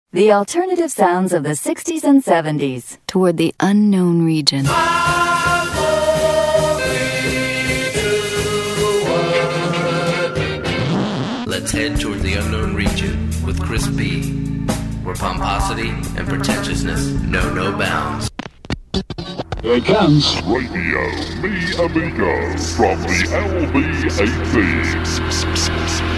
The alternative sounds of the 60s and 70s toward the unknown region. Let's head toward the unknown region with Chris B, where pomposity and pretentiousness know no bounds. Here comes Radio Me Amigo from the LB18.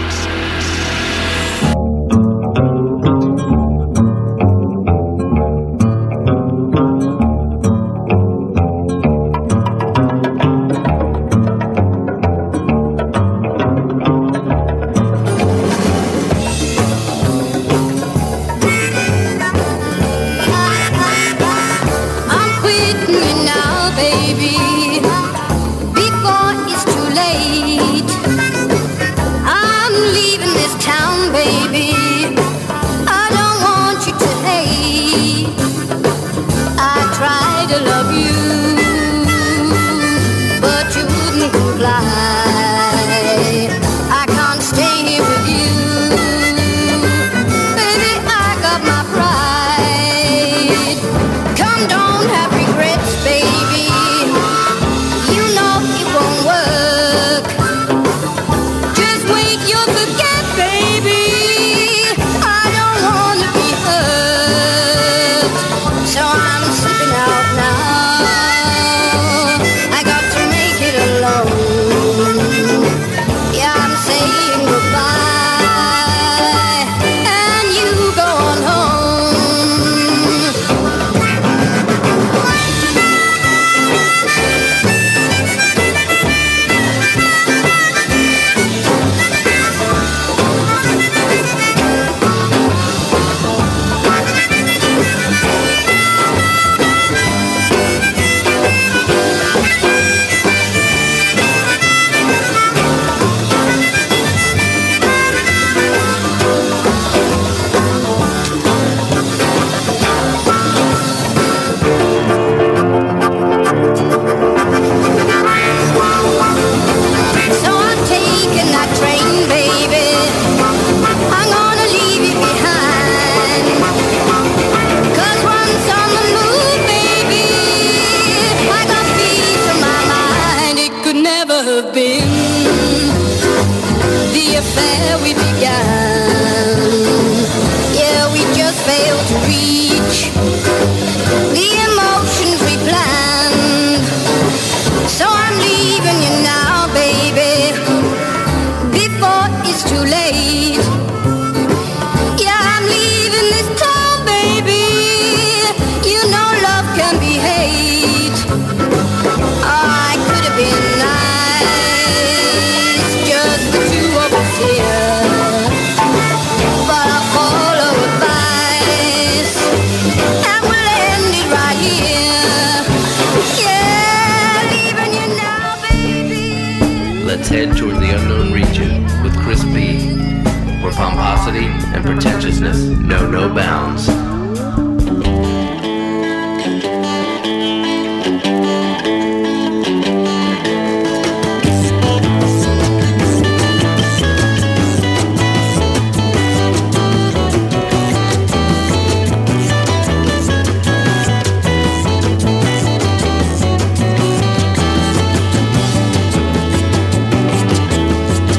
Let's head toward the unknown region with Chris B, where pomposity and pretentiousness know no bounds.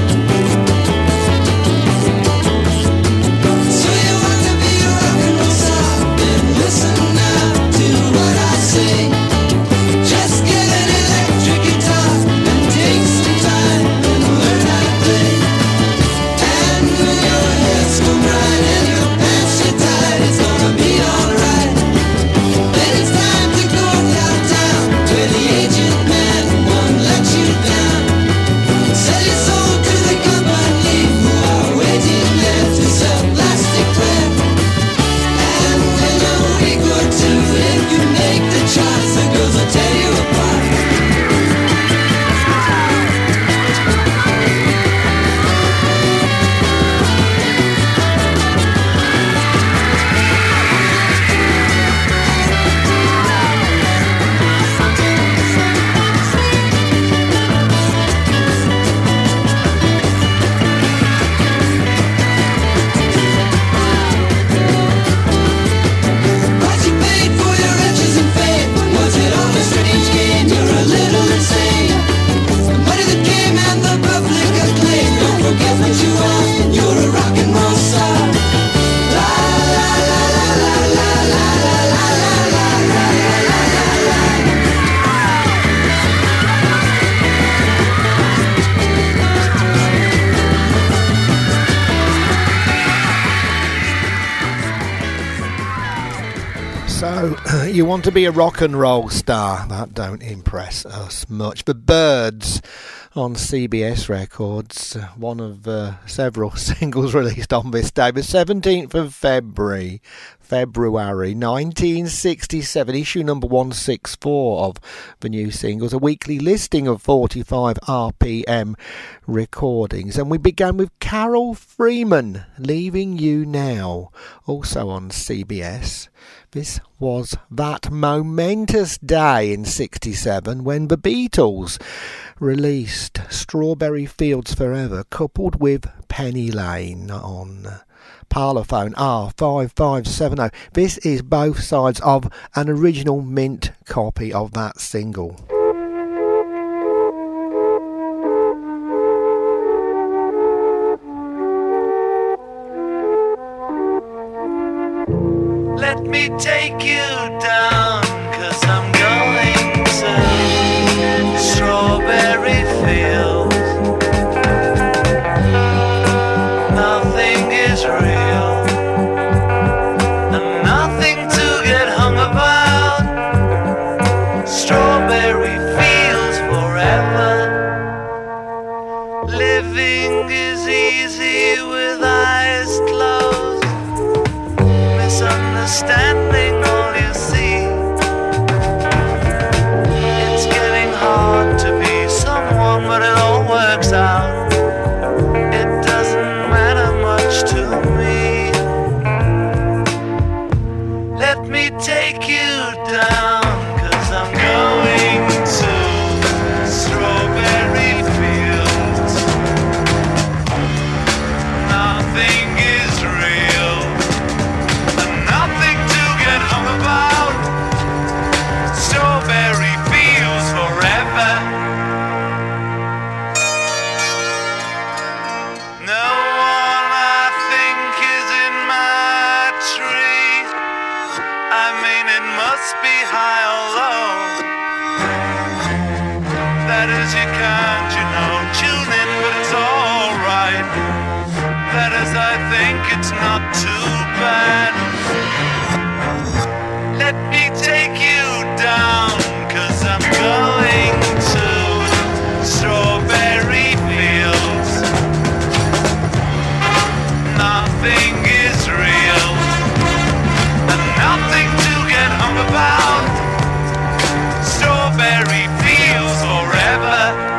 So you wanna be a rock and roll star? So, you want to be a rock and roll star? That don't impress us much. The Byrds on CBS Records, one of several singles released on this day, the 17th of February 1967, issue number 164 of the new singles, a weekly listing of 45 RPM recordings. And we began with Carol Freeman, Leaving You Now, also on CBS. This was that momentous day in 67 when the Beatles released Strawberry Fields Forever, coupled with Penny Lane on Parlophone R5570. This is both sides of an original mint copy of that single. Let me take you down, 'cause I'm going to Strawberry Fields. Nothing is real, and nothing to get hung about. Strawberry Fields forever. Living is easy with eyes closed. Misunderstanding all you see. It's getting hard to be someone, but it all works out. It doesn't matter much to me. Let me take you down, 'cause I'm going to Strawberry Fields. Nothing is real, nothing to get hung about. Strawberry Fields forever. No one I think is in my tree. I mean, it must be high or low. That is, you can't, tune in, but it's alright. That is, I think it's not too bad. Let me take you down, 'cause I'm going to Strawberry Fields. Nothing is real, and nothing to get hung about. Strawberry Fields forever.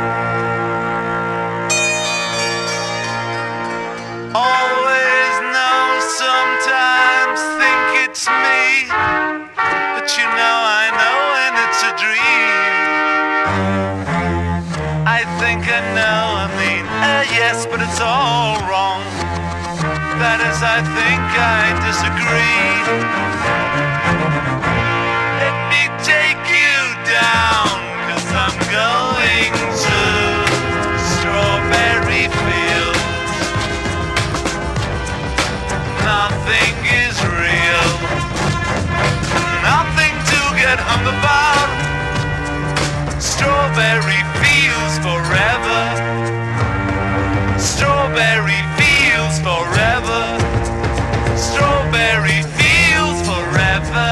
Always know, sometimes think it's me, but I know when it's a dream. I think I know, yes, but it's all wrong. That is, I think I disagree. Let me take you down, 'cause I'm going to Strawberry Fields. Nothing is real, nothing to get hung about. Strawberry Fields forever. Strawberry Fields forever. Strawberry Fields forever.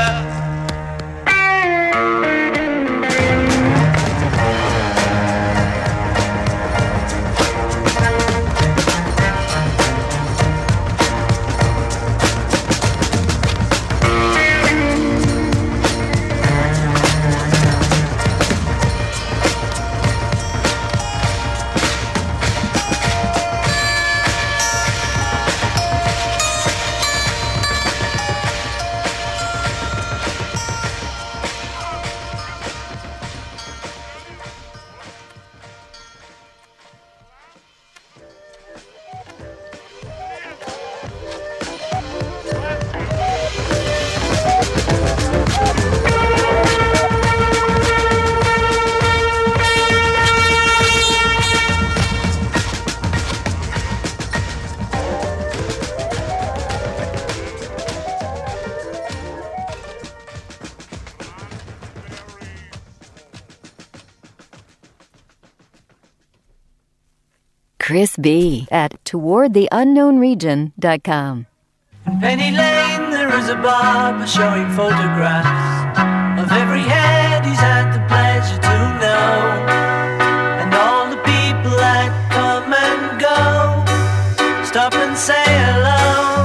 Chris B. at towardtheunknownregion.com. Penny Lane, there is a barber showing photographs of every head he's had the pleasure to know, and all the people that come and go stop and say hello.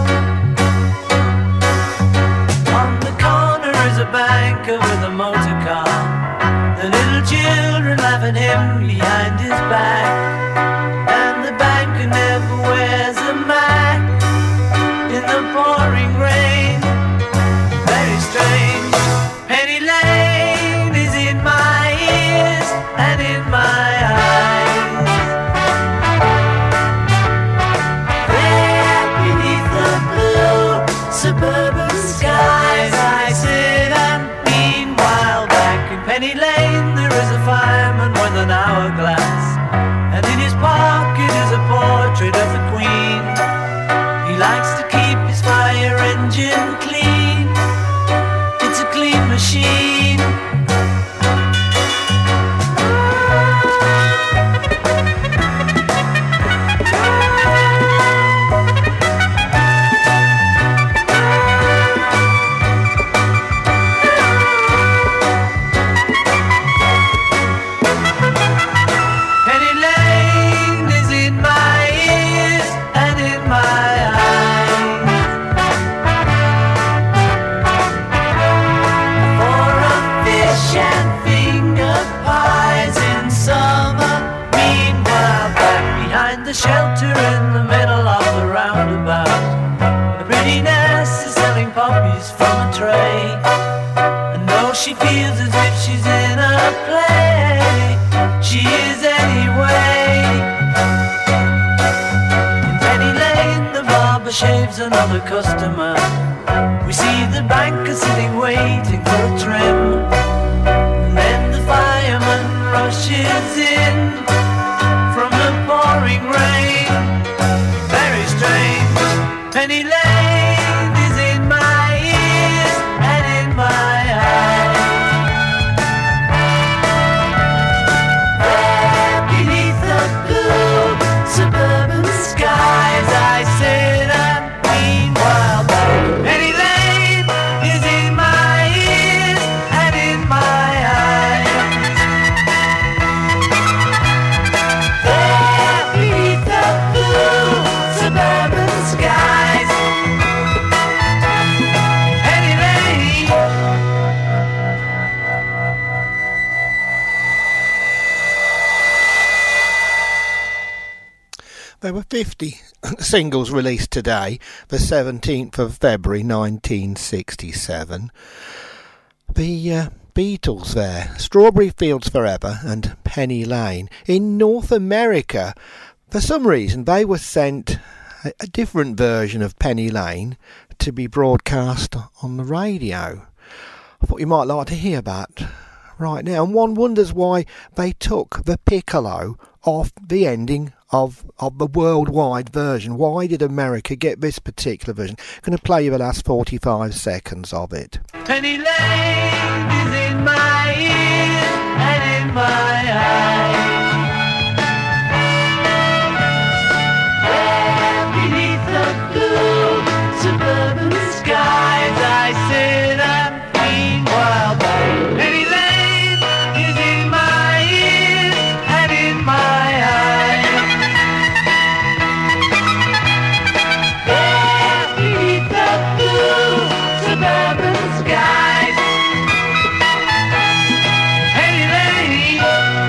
On the corner is a banker with a motor car, the little children laugh at him behind his back, and the banker never wears a Mac in the pouring rain. Very strange. Penny Lane is in my ears and in my eyes. There beneath the blue suburban skies I sit, and meanwhile back in Penny Lane there is a fireman with an hourglass, and in his pocket is a portrait of the Queen. He likes to keep his fire engine clean. It's a clean machine. Penny Lane is in my ears and in my eyes. For a fish and finger pies in summer. Meanwhile, back behind the shelter in the middle of the roundabout, the pretty nurse is selling poppies from a tray, and though she feels as if she's in a play, she is anyway. In Penny Lane the barber shaves another customer. We see the banker sitting waiting for a trim, and then the fireman rushes in from the pouring rain. Very strange. Penny Lane is in my ears and in my eyes. There beneath the blue suburban skies I sit, and meanwhile Penny Lane is in my ears and in my eyes. There beneath the blue suburban skies, Penny Lane. There were 50 singles released today, the 17th of February 1967. The Beatles there, Strawberry Fields Forever and Penny Lane. In North America, for some reason, they were sent a different version of Penny Lane to be broadcast on the radio. I thought you might like to hear that right now, and one wonders why they took the piccolo off the ending of the worldwide version. Why did America get this particular version? I'm going to play you the last 45 seconds of it. Penny Lane is in my ears and in my eyes. There beneath the blue suburban skies I sit, and meanwhile Penny Lane is in my ears and in my eyes. There beneath the blue suburban skies, Penny Lane.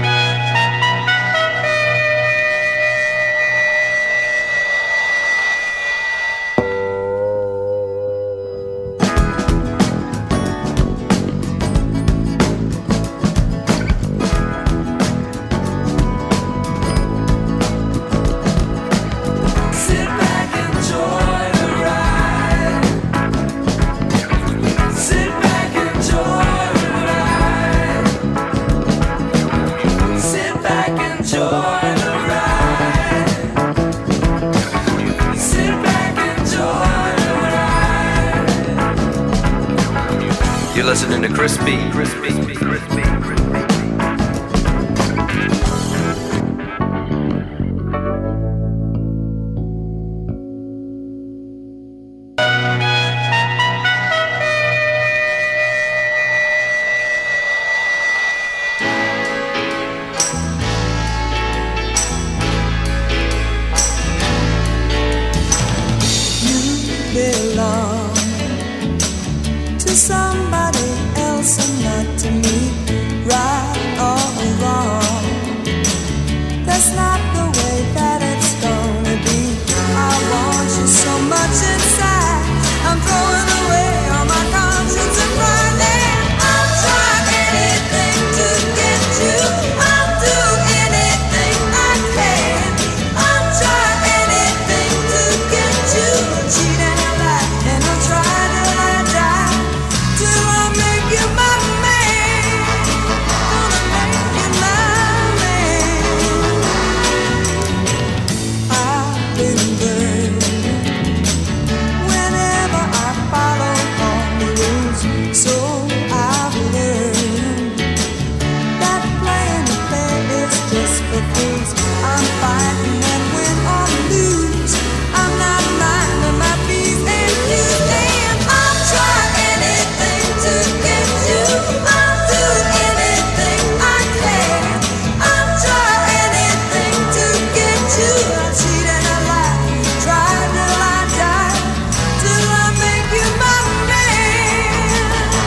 Sit back, enjoy the ride. Sit back, enjoy the ride. Sit back, enjoy the ride. Sit back, enjoy the ride. You're listening to Chris B. somebody else and not to me, right or wrong. That's not the way that it's gonna be. I want you so much inside, I'm throwing away all my conscience and pride, and I'll try anything to get you. I'll do anything I can. I'll try anything to get you. Cheat and lie, and I'll try till I die, till I make you my man. Gonna make you my man. I've been burned whenever I follow all the rules, so I've learned that playing fair is just for fools. I'm fighting and win or lose, I'm not minding my P's and Q's, and I'll try anything to get you. I'll do anything I can. I'll try anything to get you. I'll cheat and I lie, try till I die, till I make you my man.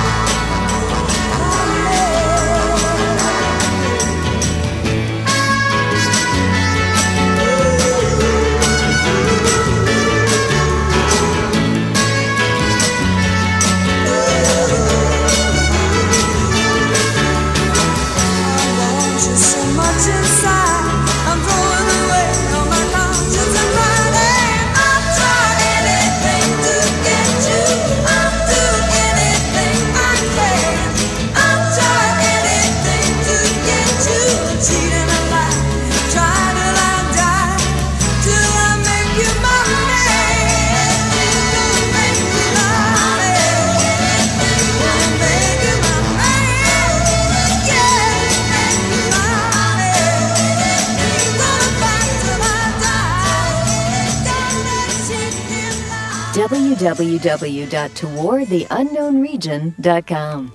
I want you so much inside, I'm throwing away all my conscience and pride, and I'll try anything to get you. I'll do anything I can. I'll try anything to get you. Cheat and I lie, try till I die, till I make you my man. Gonna make you my man. Gonna make you my man. Yeah, make you my man. Gonna fight till I die. Gonna cheat and lie. www.towardtheunknownregion.com.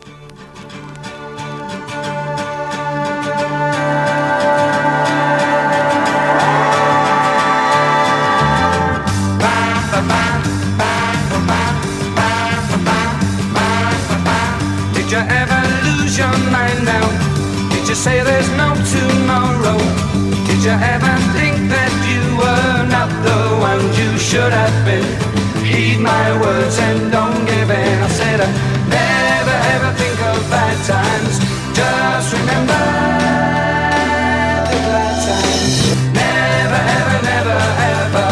Did you ever lose your mind now? Did you say there's no tomorrow? Did you ever think that you were not the one you should have been? Heed my words and don't give in. I said never ever think of bad times. Just remember the glad times. Never ever, never ever.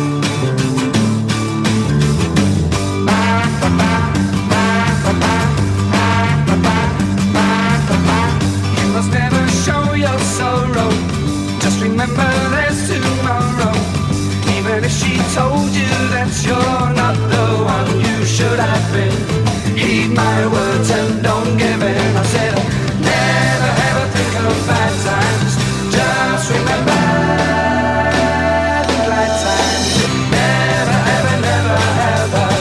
You must never show your sorrow. Just remember there's tomorrow. Even if she told you that you're not the one you should have been, heed my words and don't give in. I said never ever think of bad times. Just remember the glad times. Never ever, never ever.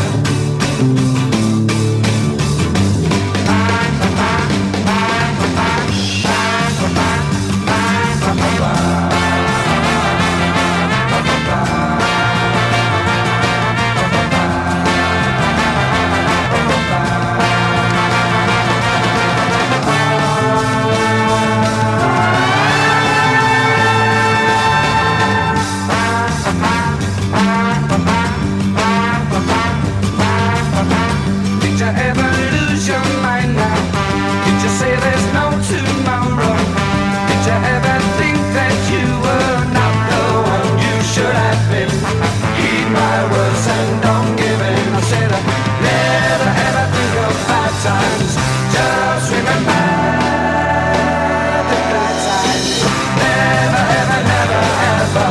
Did you ever lose your mind now? Did you say there's no tomorrow? Did you ever think that you were not the one you should have been? Heed my words and don't give in. I said never ever think of bad times. Just remember the glad times. Never ever, never ever.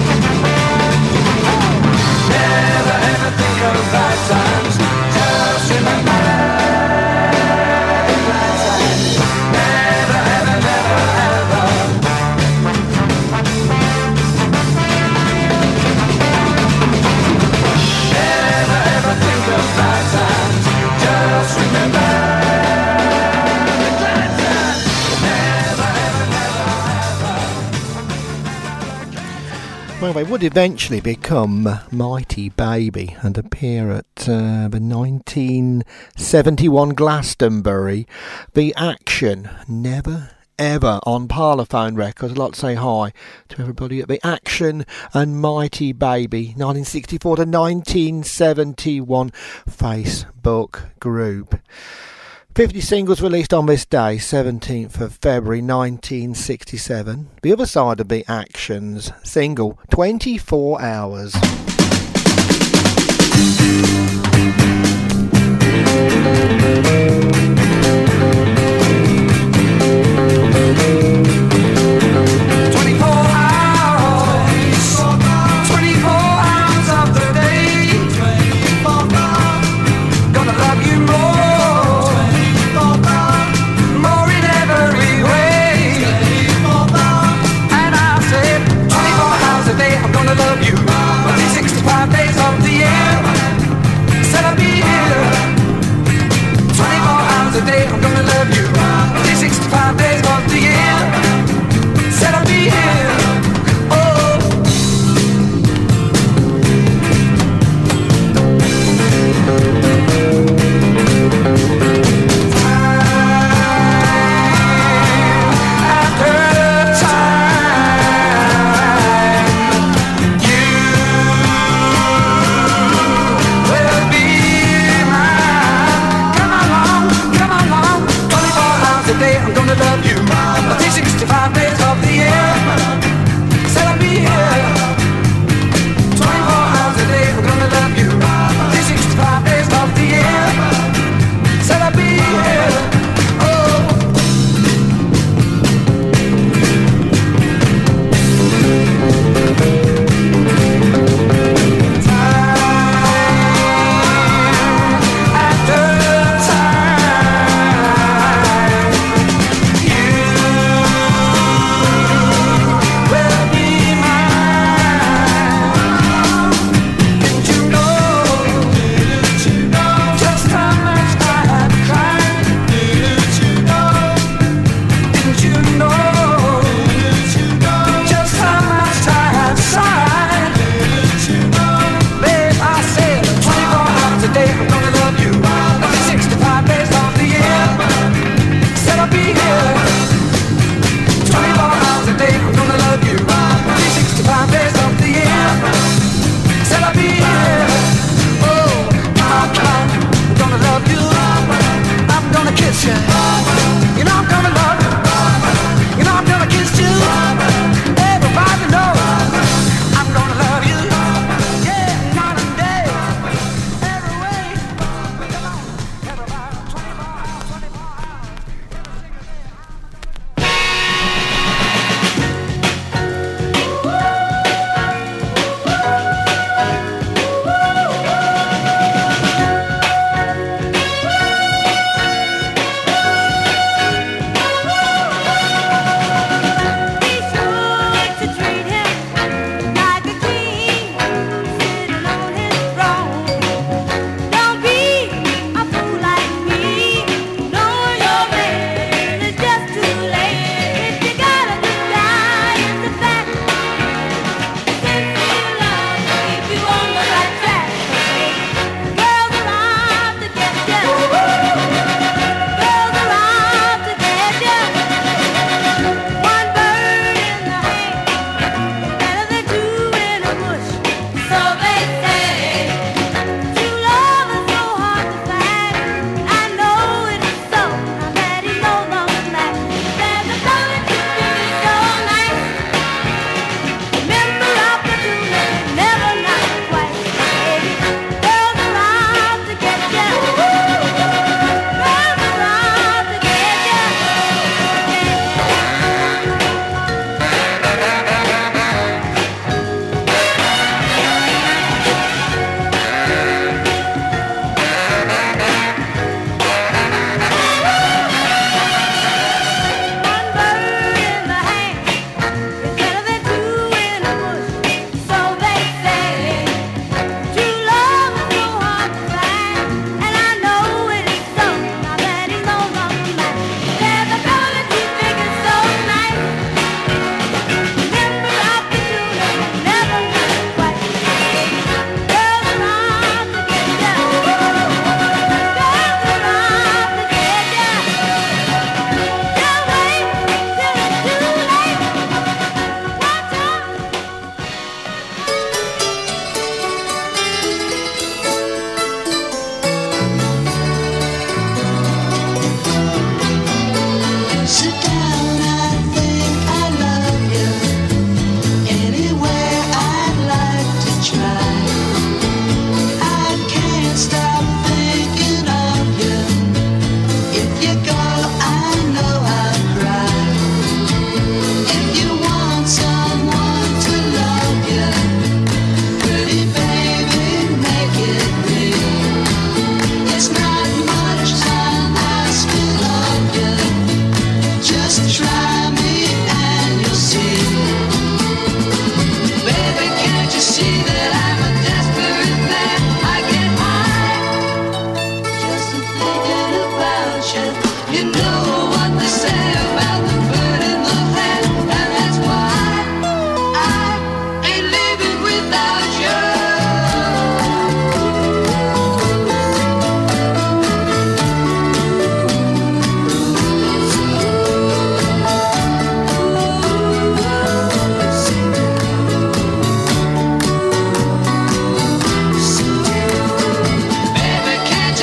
Never ever think of bad times. Just Well, they would eventually become Mighty Baby and appear at the 1971 Glastonbury. The Action, Never Ever on Parlophone Records. I'd like to say hi to everybody at The Action and Mighty Baby 1964 to 1971 Facebook group. 50 singles released on this day, 17th of February 1967. The other side of The Action's single, 24 Hours. Love you, 36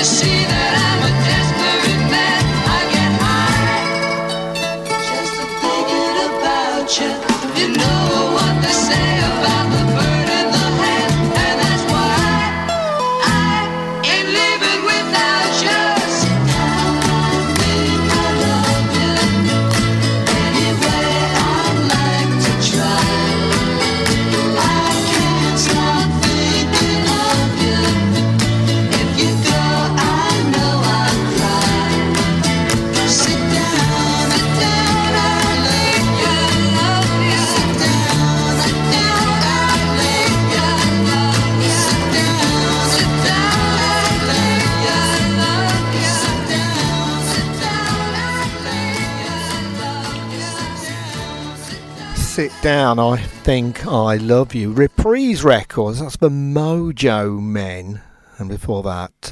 see that I'm a desperate man. I get high just to thinking about you. You know what they say about the bird in the hand, and that's why I ain't living without you. Sit down, babe, I love you. Anyway, I'd like to try. I can't stop thinking of you. If you go, I know I'll cry. Sit down, I love you. Sit down, I love you. Sit down, I love you. Sit Sit Down, I Think I Love You. Reprise Records, that's the Mojo Men. And before that,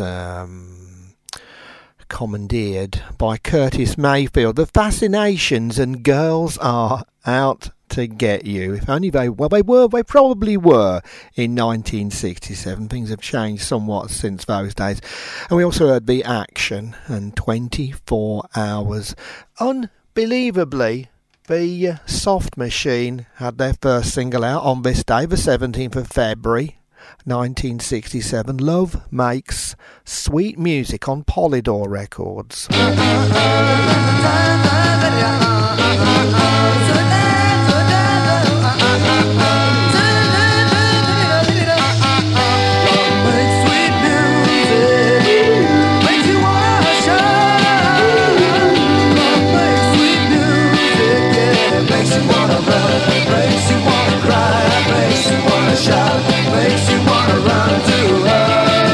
commandeered by Curtis Mayfield. The Fascinations and Girls Are Out to Get You. If only they probably were in 1967. Things have changed somewhat since those days. And we also heard The Action and 24 Hours. Unbelievably, the Soft Machine had their first single out on this day, the 17th of February 1967. Love Makes Sweet Music on Polydor Records. Makes you wanna run to her.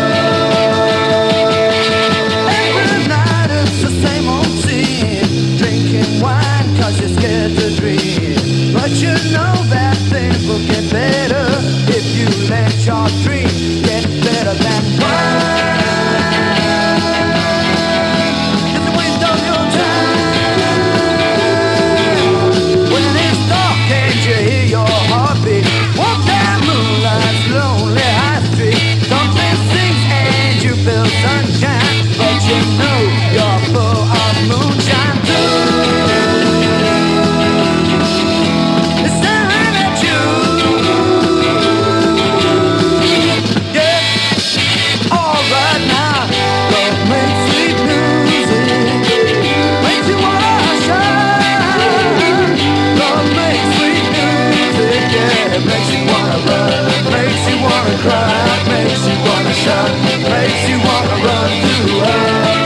Every night it's the same old scene, drinking wine 'cause you're scared to dream. But you know that things will get better if you let your dream get better than wine. It's a waste of your time when it's dark and you hear your heartbeat. Walk down moonlight's lonely high street. Something sings and you feel sunshine, but you know you're full of moonshine too. It's staring at you. Yeah, alright now. Love makes sweet music, makes you wanna shine. Love makes sweet music, yeah, it makes you wanna run, makes you wanna cry, makes you wanna shout, makes you wanna run to her.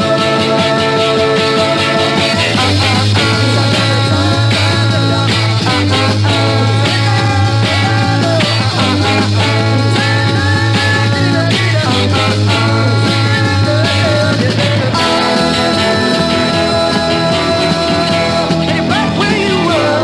Hey, back where you were.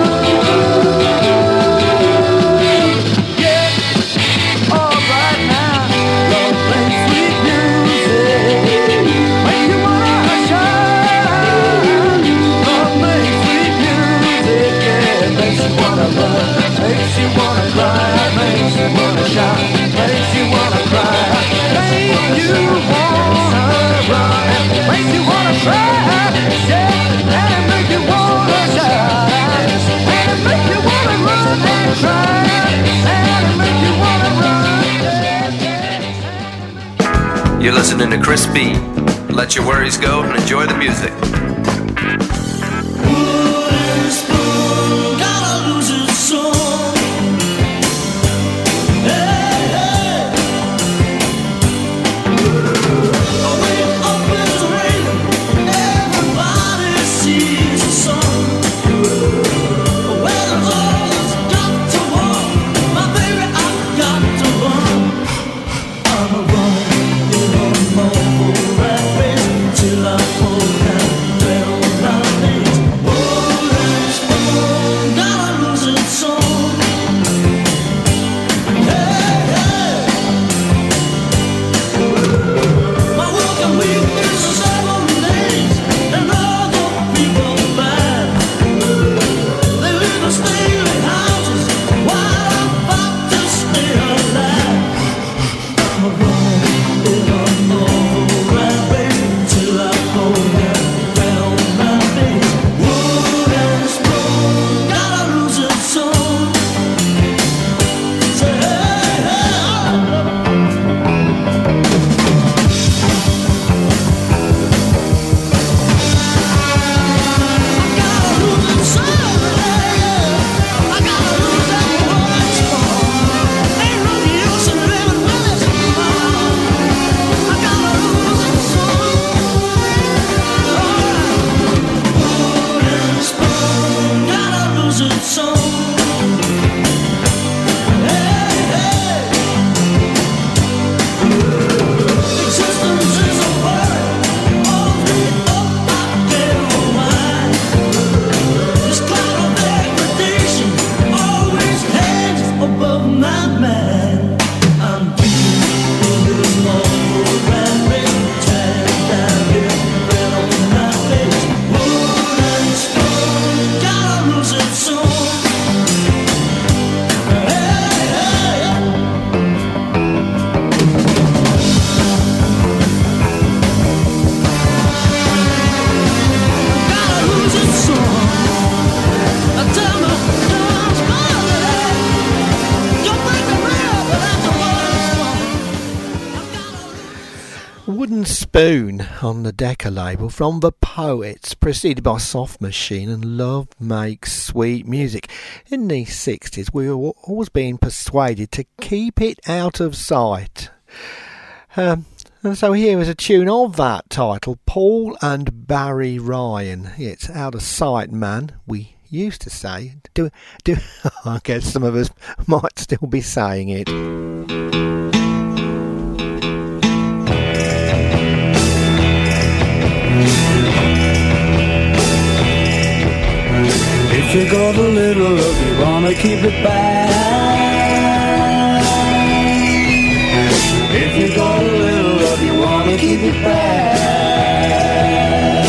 Yeah, alright now. Love plays sweet music, makes you wanna shine. Love plays sweet music, yeah, makes you wanna run, makes you wanna cry, makes you wanna shout, makes you wanna cry, makes you wanna run, makes you wanna cry, yeah, and it makes you wanna shout, and it makes you wanna run and cry, and it makes you wanna run. You're listening to Chris B. Let your worries go and enjoy the music. Wooden spoon, gotta lose its soul. Hey, hey. Away up is raining, everybody sees the sun. Well, the Lord's got to walk, my baby, I've got to run. I'm a running in a mobile rat race till I fall down. Spoon on the Decca label from The Poets, preceded by Soft Machine and Love Makes Sweet Music. In the 60s, we were always being persuaded to keep it out of sight. And so here is a tune of that title, Paul and Barry Ryan. It's Out of Sight, Man, we used to say. I guess some of us might still be saying it. If you got a little love, you wanna keep it back. If you got a little love, you wanna keep it back.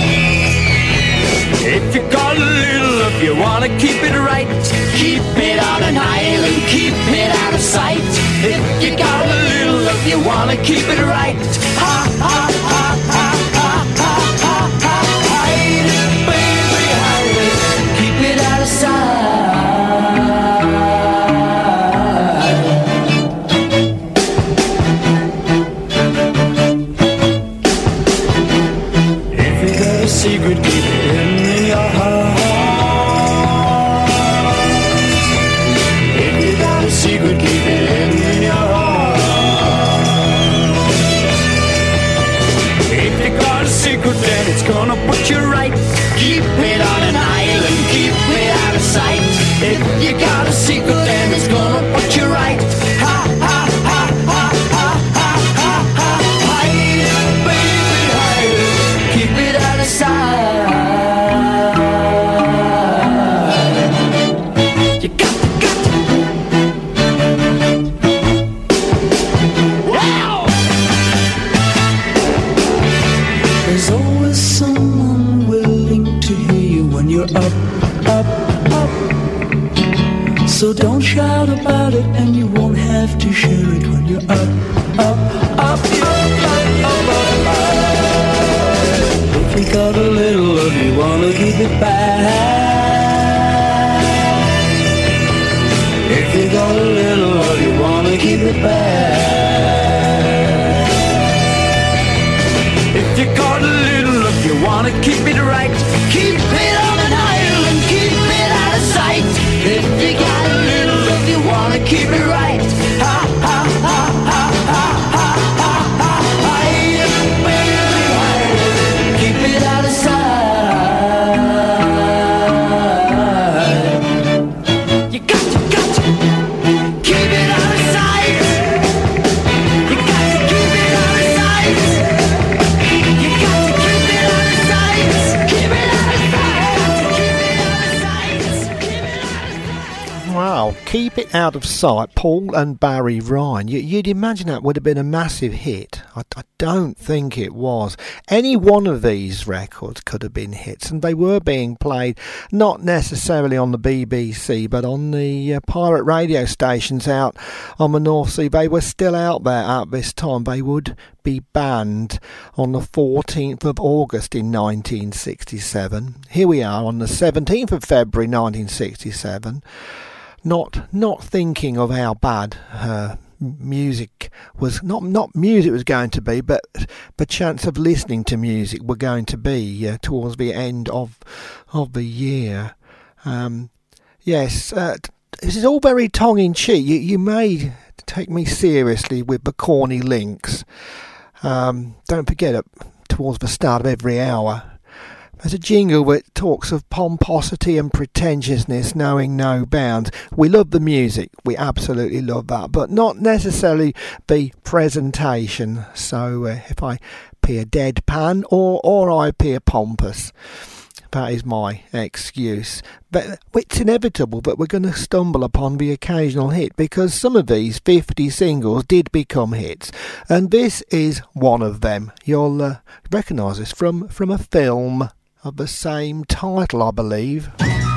If you got a little love, you wanna keep it right. Keep it on an island, keep it out of sight. If you got a little love, you wanna keep it right. Ha ha ha ha ha ha ha ha. Hide it, baby, hide it. Keep it out of sight. If you got a secret, keep it in your heart. If you got a secret, keep it in your heart. If you got a secret, then it's gonna put you right. Keep it on an island, keep it out of sight. If you got a secret, then it's gonna put you right. Ha ha ha ha ha ha ha ha. Hide it, baby, hide it. Keep it out of sight. You got to. Wow! There's always someone willing to hear you when you're up, up, up. So don't shout about it, and you won't have to share it when you're up, up, up, up, up, up, up. If you got a little love, you wanna keep it back. If you got a little love, you wanna keep it back. If you got a little love, you wanna keep it right. Keep it on an island, keep it out of sight. If you got a little love, you wanna keep it right. Ha ha ha ha ha ha ha ha. Hide it, baby, hide it. Keep it out of sight. You got to keep it out of sight. You got to keep it out of sight. You got to keep it out of sight. Keep it out of sight. Keep it out of sight. Keep it out of sight. Wow, Keep It Out of Sight, Paul and Barry Ryan. You'd imagine that would have been a massive hit. I don't think it was. Any one of these records could have been hits, and they were being played not necessarily on the BBC, but on the pirate radio stations out on the North Sea. They were still out there at this time. They would be banned on the 14th of August in 1967. Here we are on the 17th of February 1967. Not thinking of how bad music was, not music was going to be, but the chance of listening to music were going to be towards the end of the year. Yes, this is all very tongue-in-cheek. You may take me seriously with the corny links. Don't forget it, towards the start of every hour, there's a jingle that talks of pomposity and pretentiousness knowing no bounds. We love the music, we absolutely love that, but not necessarily the presentation. So if I appear deadpan or I appear pompous, that is my excuse. But it's inevitable that we're going to stumble upon the occasional hit, because some of these 50 singles did become hits, and this is one of them. You'll recognise this from a film of the same title, I believe.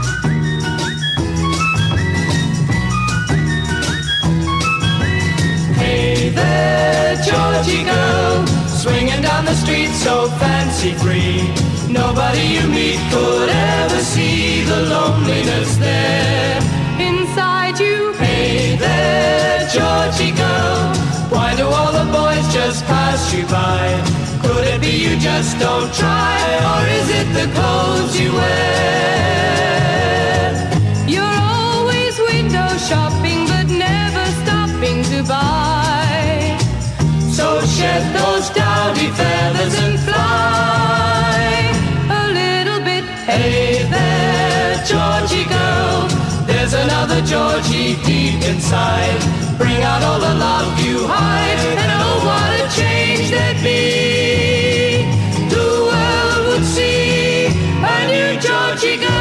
Hey there, Georgie girl, swinging down the street so fancy-free. Nobody you meet could ever see the loneliness there inside you. Hey there, Georgie girl, why do all the boys just pass you by? Could it be you just don't try, or is it the clothes you wear? You're always window shopping, but never stopping to buy. So shed those dowdy feathers and fly A little bit. Hey there, Georgie girl, there's another Georgie deep inside. Bring out all the love you hide, and oh, what a change there'd be. The world would see a new Georgie girl.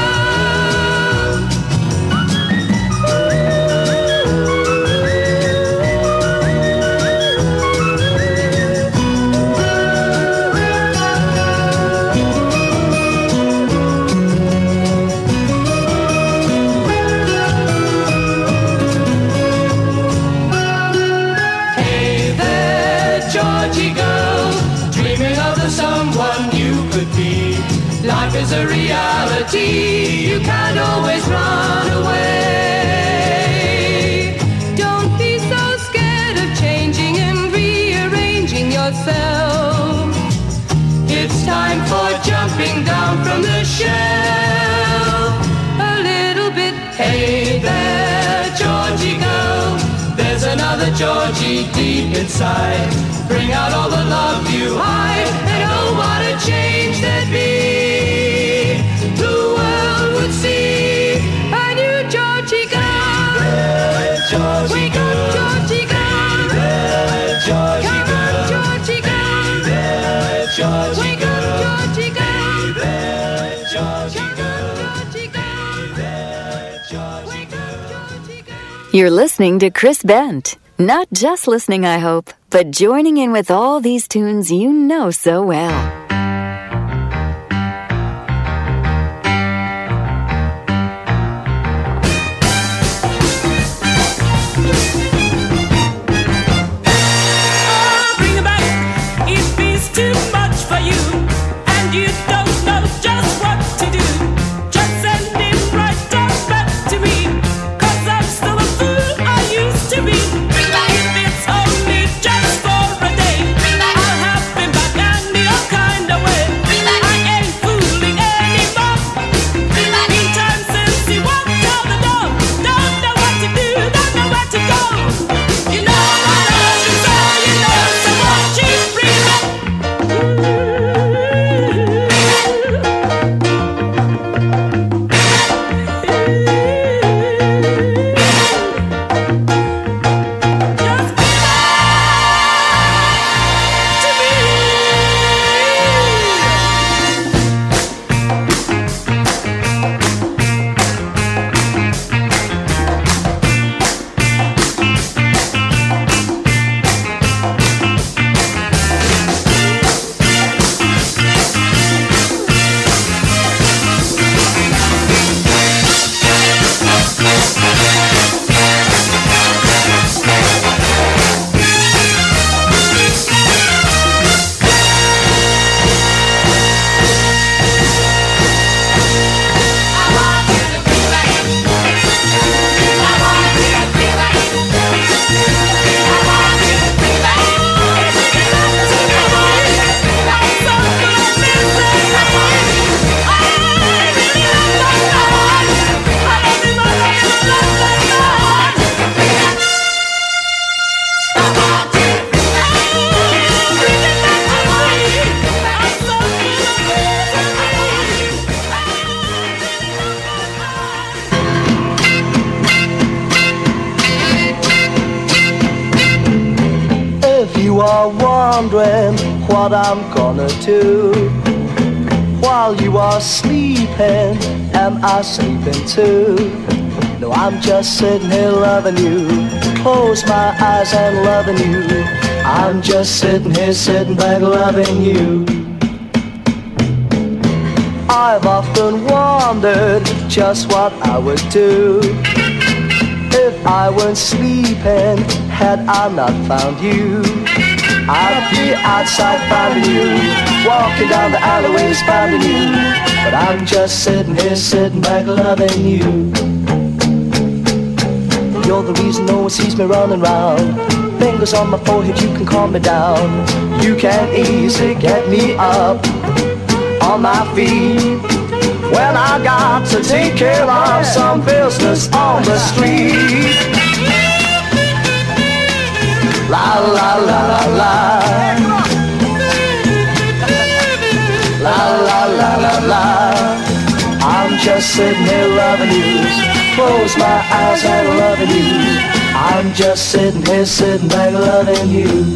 Life is a reality, you can't always run away. Don't be so scared of changing and rearranging yourself. It's time for jumping down from the shelf. A little bit. Hey there, Georgie girl, there's another Georgie deep inside. Bring out all the love you hide, and oh, what a change there'd be. The world would see A new Georgie girl. Georgie Wake up, Georgie girl. Georgie Come on, Georgie girl. Georgie Wake up, Georgie girl. Georgie Come on, Georgie girl. Wake up, Georgie girl. You're listening to Chris Bent. Not just listening, I hope, but joining in with all these tunes you know so well. Bring it back if it's too much for you, and you don't know just what to do. Just send him right on back to me, 'cause I'm still a fool I used to be. If it's only just for a day, I'll have him back and the kind of way. I ain't fooling anymore. Meantime since he walked out the door, don't know what to do, don't know where to go. You know I love you so, you know, so won't you bring it? Just to me. If you are wondering what I'm gonna do while you are sleeping, am I sleeping too? No, I'm just sitting here loving you. Close my eyes and loving you. I'm just sitting here, sitting back loving you. I've often wondered just what I would do if I weren't sleeping, had I not found you. I'd be outside finding you, walking down the alleyways finding you. But I'm just sitting here, sitting back loving you. You're the reason no one sees me running round. fingers on my forehead, you can calm me down. You can easily get me up on my feet when I got to take care of some business on the street. La la la la la. La la la la la. I'm just sitting here loving you. Close my eyes and loving you. I'm just sitting here, sitting back loving you.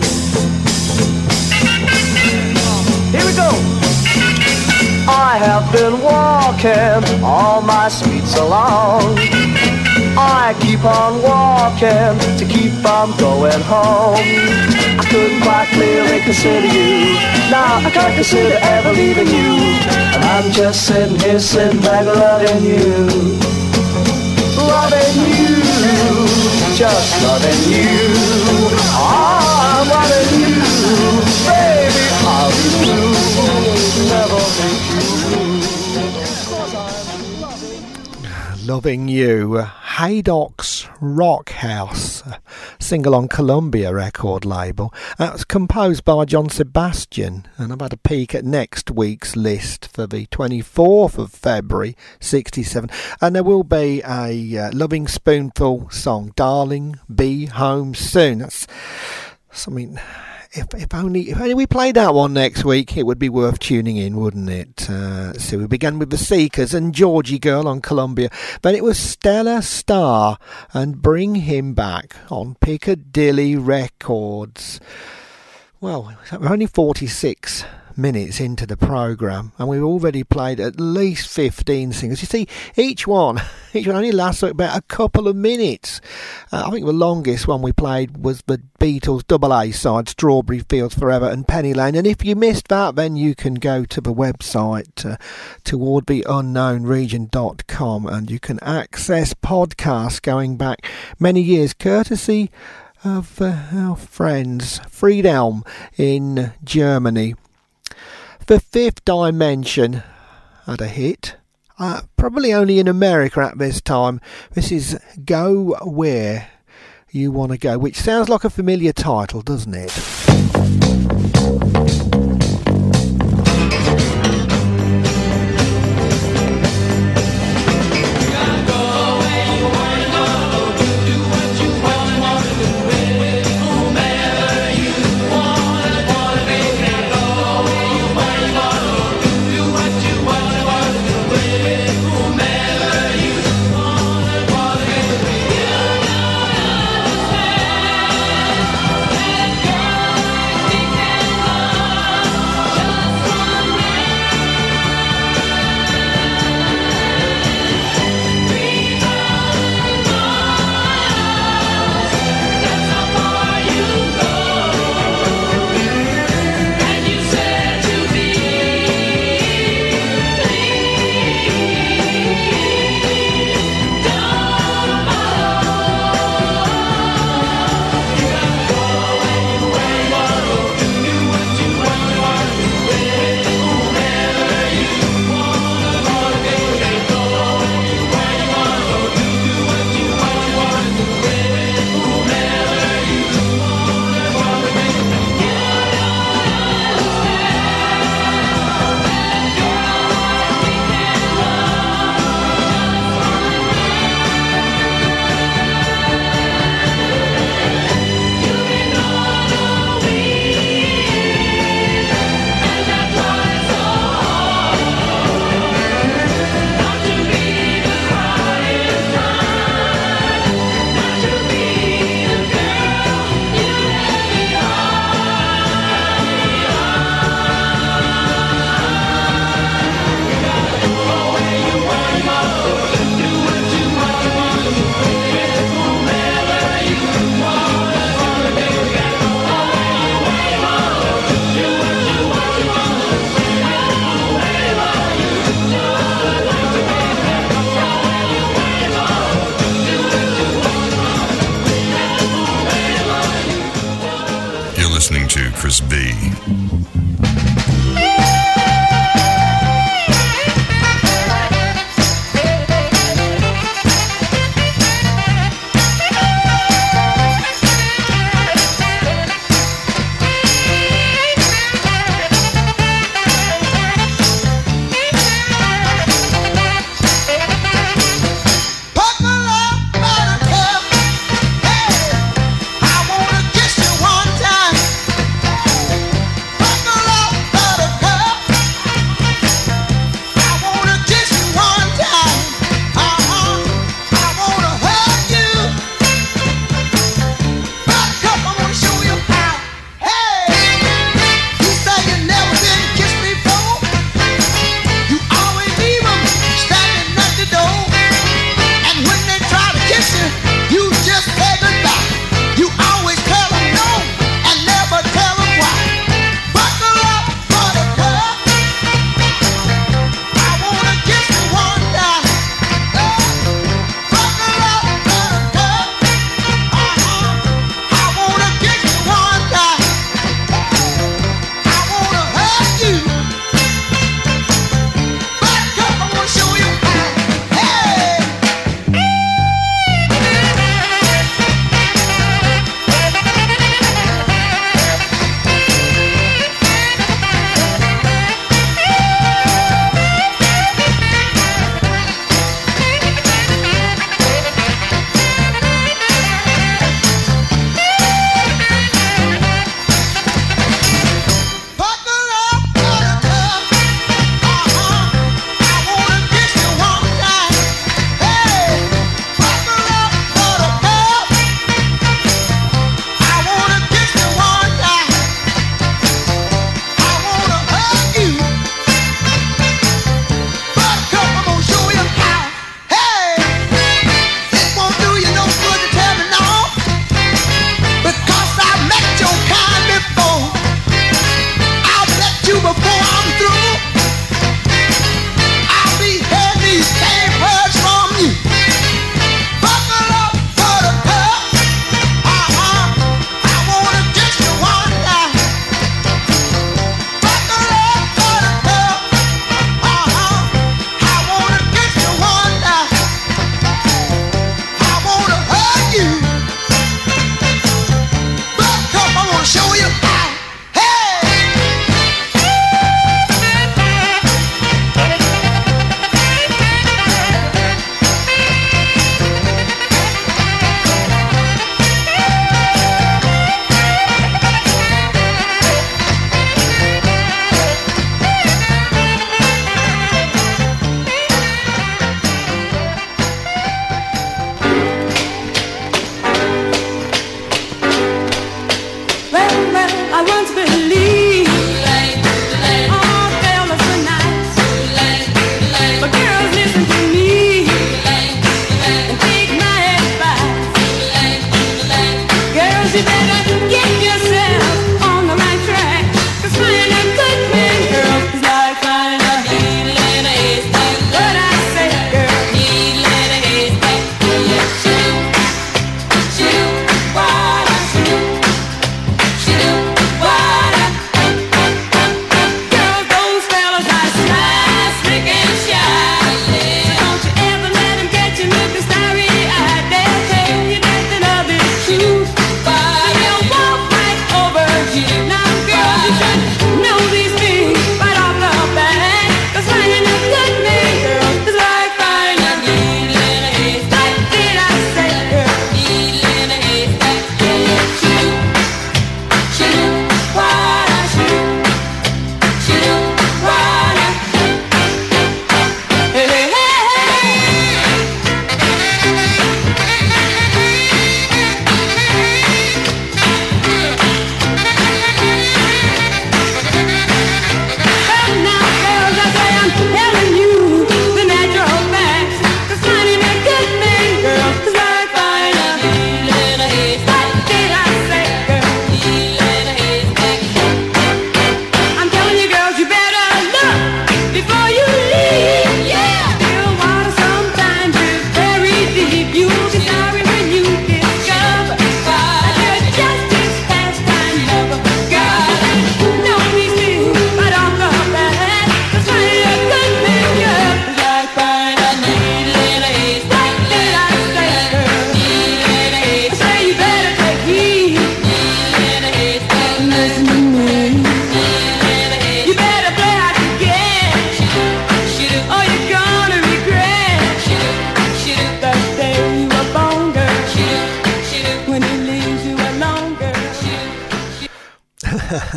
Here we go. I have been walking all my streets along. I keep on walking to keep from going home. I couldn't quite clearly consider you. Now I can't consider ever leaving you. And I'm just sitting here, sitting back loving you. Loving you, just loving you. Oh, I'm loving you, baby, I'll be blue. Never make you blue. Loving You, Haydock's Rock House, single on Columbia record label. That was composed by John Sebastian, and I've had a peek at next week's list for the 24th of February 67, and there will be a Loving Spoonful song, Darling, Be Home Soon. That's something... If only we played that one next week, it would be worth tuning in, wouldn't it? So we began with the Seekers and Georgie Girl on Columbia. Then it was Stella Star and Bring Him Back on Piccadilly Records. Well, we're only 46 minutes into the programme and we've already played at least 15 singles. You see, each one only lasts about a couple of minutes. I think the longest one we played was the Beatles double A side, Strawberry Fields Forever and Penny Lane, and if you missed that, then you can go to the website towardtheunknownregion.com and you can access podcasts going back many years, courtesy of our friends Friedelm in Germany. The Fifth Dimension had a hit, probably only in America at this time. This is Go Where You Want to Go, which sounds like a familiar title, doesn't it? Go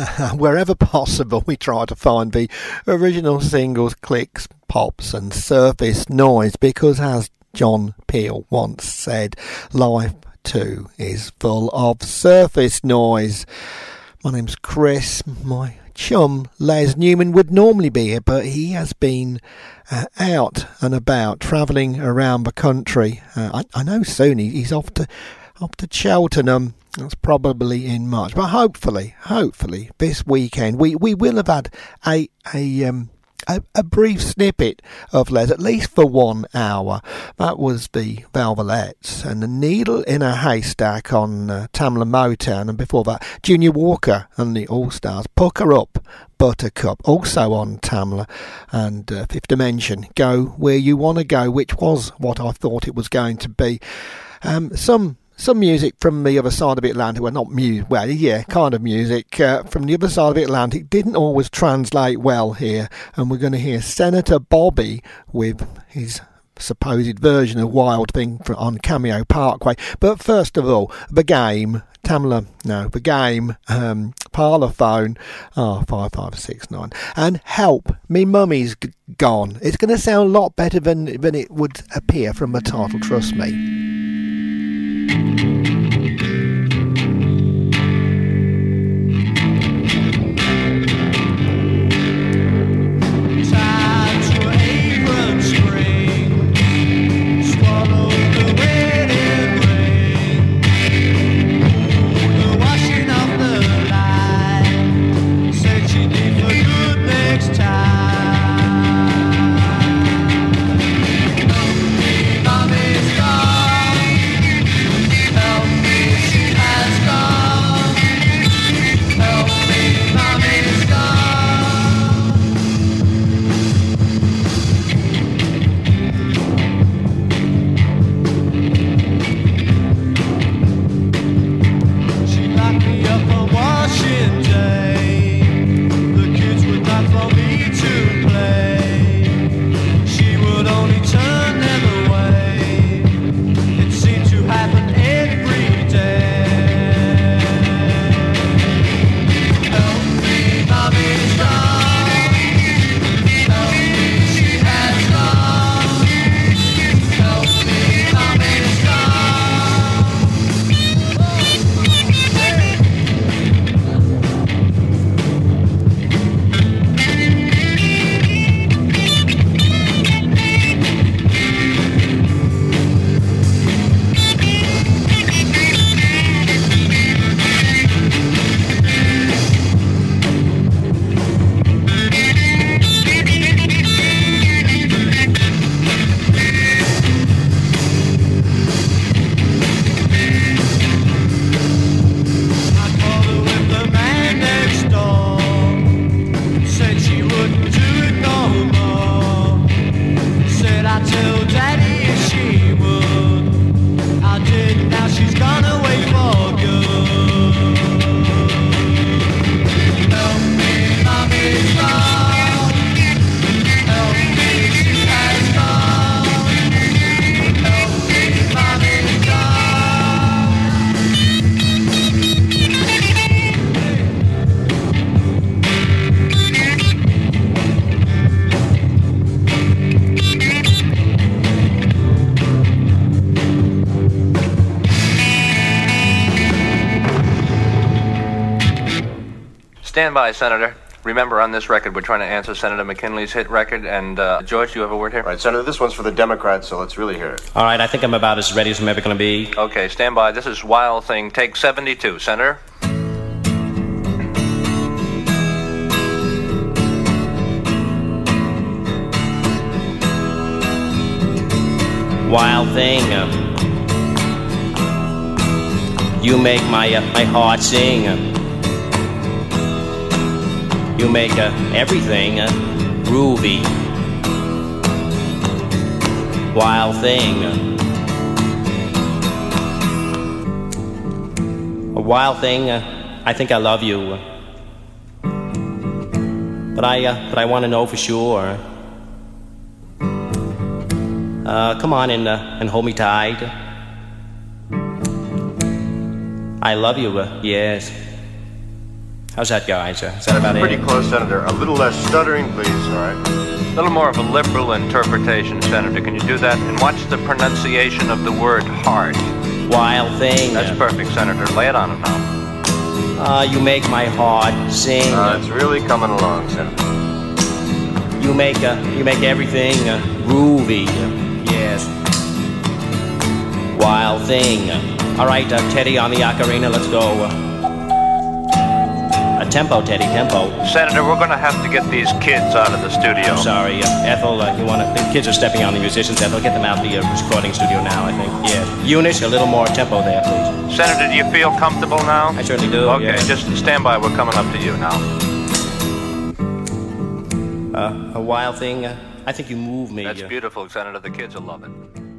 wherever possible, we try to find the original singles, clicks, pops and surface noise, because as John Peel once said, life too is full of surface noise. My name's Chris. My chum Les Newman would normally be here, but he has been out and about, travelling around the country. I know soon he's off to Cheltenham. That's probably in March, but hopefully this weekend we will have had a brief snippet of Les, at least for 1 hour. That was the Velvelettes and The Needle in a Haystack on Tamla Motown, and before that Junior Walker and the All Stars, Pucker Up Buttercup, also on Tamla, and Fifth Dimension, Go Where You Wanna Go, which was what I thought it was going to be. Some music from the other side of the Atlantic, well, not music, well, yeah, kind of music from the other side of the Atlantic didn't always translate well here, and we're going to hear Senator Bobby with his supposed version of Wild Thing on Cameo Parkway. But first of all, the game, the game, Parlophone, 5569, and Help, Me Mummy's Gone. It's going to sound a lot better than it would appear from the title, trust me. Stand by, Senator. Remember, on this record, we're trying to answer Senator McKinley's hit record. And, George, do you have a word here? Right, Senator, this one's for the Democrats, so let's really hear it. All right, I think I'm about as ready as I'm ever going to be. Okay, stand by. This is Wild Thing, take 72. Senator? Wild Thing, you make my heart sing. You make everything groovy. Wild Thing. A wild thing, I think I love you. But I want to know for sure. Come on and hold me tight. I love you, yes. How's that, guys? Is that about Pretty it? close, Senator. A little less stuttering, please, all right? A little more of a liberal interpretation, Senator. Can you do that? And watch the pronunciation of the word heart. Wild thing. That's perfect, Senator. Lay it on him now. You make my heart sing. It's really coming along, Senator. You make everything groovy. Yes. Wild thing. All right, Teddy on the ocarina. Let's go. Tempo, Teddy, tempo. Senator, we're going to have to get these kids out of the studio. I'm sorry, Ethel. The kids are stepping on the musicians. Ethel, get them out of the recording studio now. I think. Yeah. Eunice, a little more tempo there, please. Senator, do you feel comfortable now? I certainly do. Okay, yeah. just stand by. We're coming up to you now. A wild thing. I think you move me. That's beautiful, Senator. The kids will love it.